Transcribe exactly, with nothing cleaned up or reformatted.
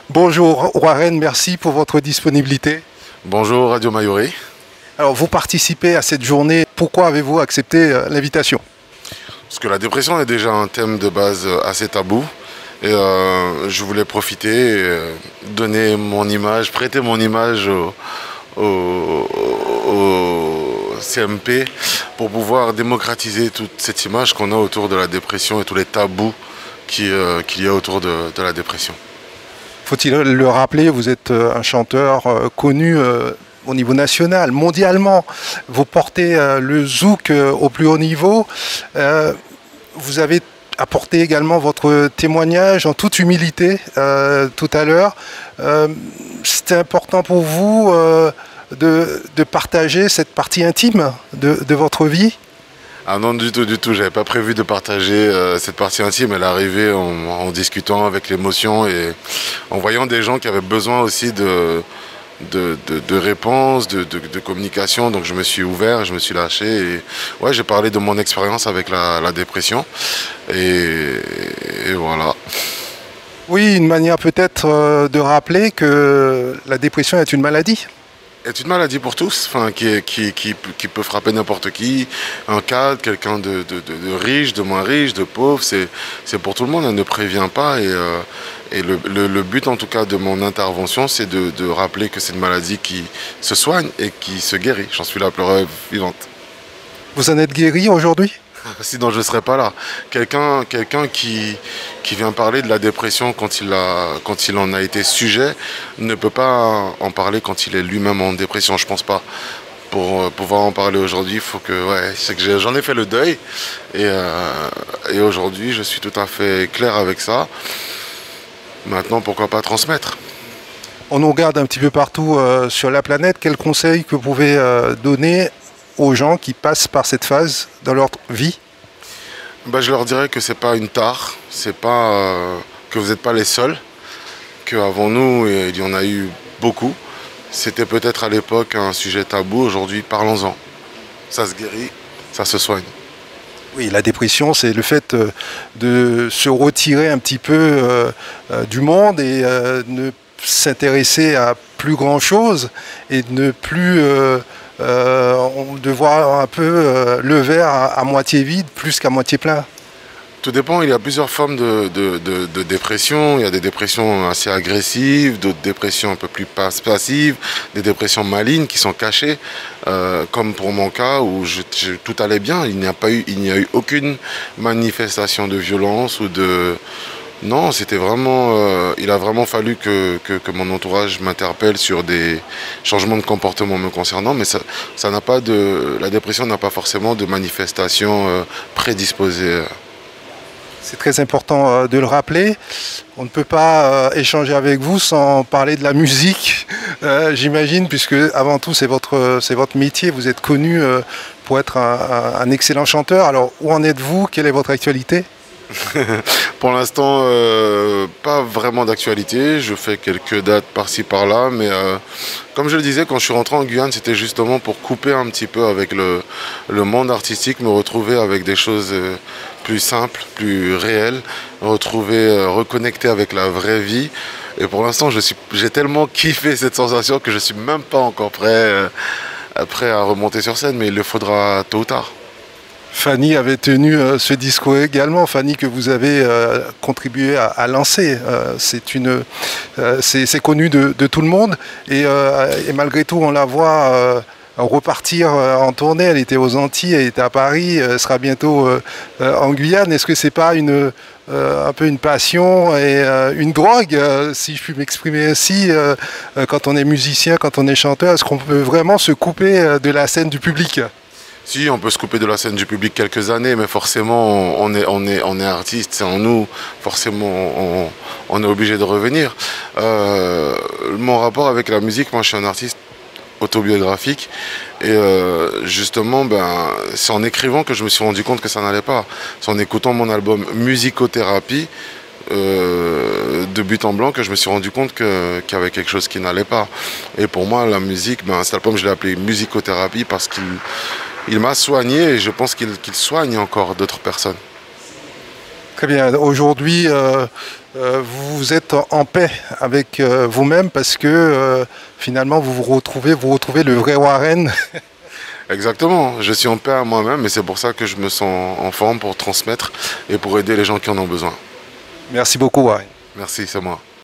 Bonjour Warren, merci pour votre disponibilité. Bonjour Radio Mayori. Alors vous participez à cette journée, pourquoi avez-vous accepté euh, l'invitation? Parce que la dépression est déjà un thème de base assez tabou et euh, je voulais profiter et euh, donner mon image, prêter mon image au, au, au C M P pour pouvoir démocratiser toute cette image qu'on a autour de la dépression et tous les tabous qui, euh, qu'il y a autour de, de la dépression. Faut-il le rappeler, vous êtes un chanteur euh, connu euh, au niveau national, mondialement. Vous portez euh, le zouk euh, au plus haut niveau. Euh, vous avez apporté également votre témoignage en toute humilité euh, tout à l'heure. Euh, C'était important pour vous euh, de, de partager cette partie intime de, de votre vie? Ah non, du tout, du tout. J'avais pas prévu de partager euh, cette partie intime. Elle est arrivée en, en discutant avec l'émotion et en voyant des gens qui avaient besoin aussi de, de, de, de réponses, de, de, de communication. Donc je me suis ouvert, je me suis lâché. Et ouais, j'ai parlé de mon expérience avec la, la dépression. Et, et voilà. Oui, une manière peut-être euh, de rappeler que la dépression est une maladie. C'est une maladie pour tous, enfin, qui, qui, qui, qui peut frapper n'importe qui, un cadre, quelqu'un de, de, de, de riche, de moins riche, de pauvre, c'est, c'est pour tout le monde, elle ne prévient pas. Et, euh, et le, le, le but en tout cas de mon intervention, c'est de, de rappeler que c'est une maladie qui se soigne et qui se guérit. J'en suis la preuve vivante. Vous en êtes guéri aujourd'hui ? Sinon je ne serais pas là. Quelqu'un, quelqu'un qui, qui vient parler de la dépression quand il, a, quand il en a été sujet ne peut pas en parler quand il est lui-même en dépression, je pense pas. Pour pouvoir en parler aujourd'hui, il faut que, ouais, c'est que j'ai, j'en ai fait le deuil et, euh, et aujourd'hui je suis tout à fait clair avec ça. Maintenant, pourquoi pas transmettre? On nous regarde un petit peu partout euh, sur la planète. Quels conseils que vous pouvez euh, donner aux gens qui passent par cette phase dans leur vie? Ben, je leur dirais que c'est pas une tare, c'est pas euh, que vous n'êtes pas les seuls, qu'avant nous il y en a eu beaucoup. C'était peut-être à l'époque un sujet tabou, aujourd'hui parlons-en. Ça se guérit, ça se soigne. Oui, la dépression, c'est le fait euh, de se retirer un petit peu euh, euh, du monde et euh, ne s'intéresser à plus grand chose et de ne plus euh, euh, de voir un peu euh, le verre à, à moitié vide plus qu'à moitié plein. Tout dépend, il y a plusieurs formes de, de, de, de dépression. Il y a des dépressions assez agressives, d'autres dépressions un peu plus passives, des dépressions malignes qui sont cachées, euh, comme pour mon cas où je, je, tout allait bien. Il n'y a pas eu, il n'y a eu aucune manifestation de violence ou de... Non, c'était vraiment, euh, il a vraiment fallu que, que, que mon entourage m'interpelle sur des changements de comportement me concernant, mais ça, ça n'a pas de, la dépression n'a pas forcément de manifestation euh, prédisposée. C'est très important euh, de le rappeler. On ne peut pas euh, échanger avec vous sans parler de la musique, euh, j'imagine, puisque avant tout c'est votre, c'est votre métier. Vous êtes connu euh, pour être un, un, un excellent chanteur. Alors où en êtes-vous? Quelle est votre actualité? Pour l'instant, euh, pas vraiment d'actualité. Je fais quelques dates par-ci par-là, mais euh, comme je le disais, quand je suis rentré en Guyane, c'était justement pour couper un petit peu avec le, le monde artistique, me retrouver avec des choses euh, plus simples, plus réelles, retrouver, euh, reconnecter avec la vraie vie. Et pour l'instant, je suis, j'ai tellement kiffé cette sensation que je suis même pas encore prêt, euh, prêt à remonter sur scène, mais il le faudra tôt ou tard. Fanny avait tenu euh, ce discours également, Fanny que vous avez euh, contribué à, à lancer. Euh, c'est, une, euh, c'est, c'est connu de, de tout le monde et, euh, et malgré tout on la voit euh, repartir euh, en tournée. Elle était aux Antilles, elle était à Paris, elle sera bientôt euh, euh, en Guyane. Est-ce que c'est pas une, euh, un peu une passion et euh, une drogue, euh, si je puis m'exprimer ainsi, euh, euh, quand on est musicien, quand on est chanteur? Est-ce qu'on peut vraiment se couper euh, de la scène du public? Si, on peut se couper de la scène du public quelques années, mais forcément, on est, on est, on est artiste, c'est en nous, forcément, on, on est obligé de revenir. Euh, mon rapport avec la musique, moi je suis un artiste autobiographique, et euh, justement, ben, c'est en écrivant que je me suis rendu compte que ça n'allait pas. C'est en écoutant mon album Musicothérapie, Euh, de but en blanc, que je me suis rendu compte que, qu'il y avait quelque chose qui n'allait pas. Et pour moi, la musique, ben, cet album, je l'ai appelé Musicothérapie parce qu'il il m'a soigné et je pense qu'il, qu'il soigne encore d'autres personnes. Très bien. Aujourd'hui, euh, euh, vous êtes en paix avec euh, vous-même parce que euh, finalement, vous vous retrouvez, vous retrouvez le vrai Warren. Exactement, je suis en paix à moi-même et c'est pour ça que je me sens en forme pour transmettre et pour aider les gens qui en ont besoin. Merci beaucoup, Warren. Merci, c'est moi.